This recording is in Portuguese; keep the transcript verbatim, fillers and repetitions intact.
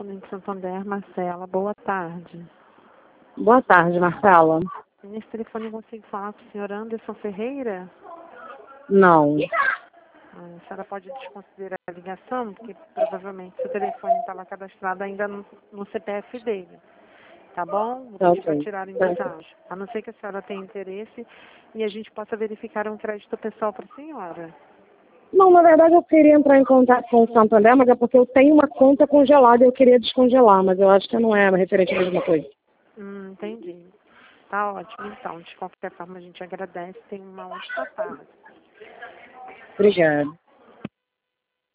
Correspondente Santander, Marcela. Boa tarde. Boa tarde, Marcela. Nesse telefone eu consigo falar com o senhor Anderson Ferreira? Não. Ah, a senhora pode desconsiderar a ligação, porque provavelmente seu telefone estava cadastrado ainda no, no C P F dele. Tá bom? Vou pedir para tirar em desarranjo. A não ser que a senhora tenha interesse e a gente possa verificar um crédito pessoal para a senhora. Não, na verdade eu queria entrar em contato com o Santander, mas é porque eu tenho uma conta congelada e eu queria descongelar, mas eu acho que não é referente à mesma coisa. Hum, entendi. Tá ótimo, então. De qualquer forma, a gente agradece. Tem uma ótima tarde. Obrigada.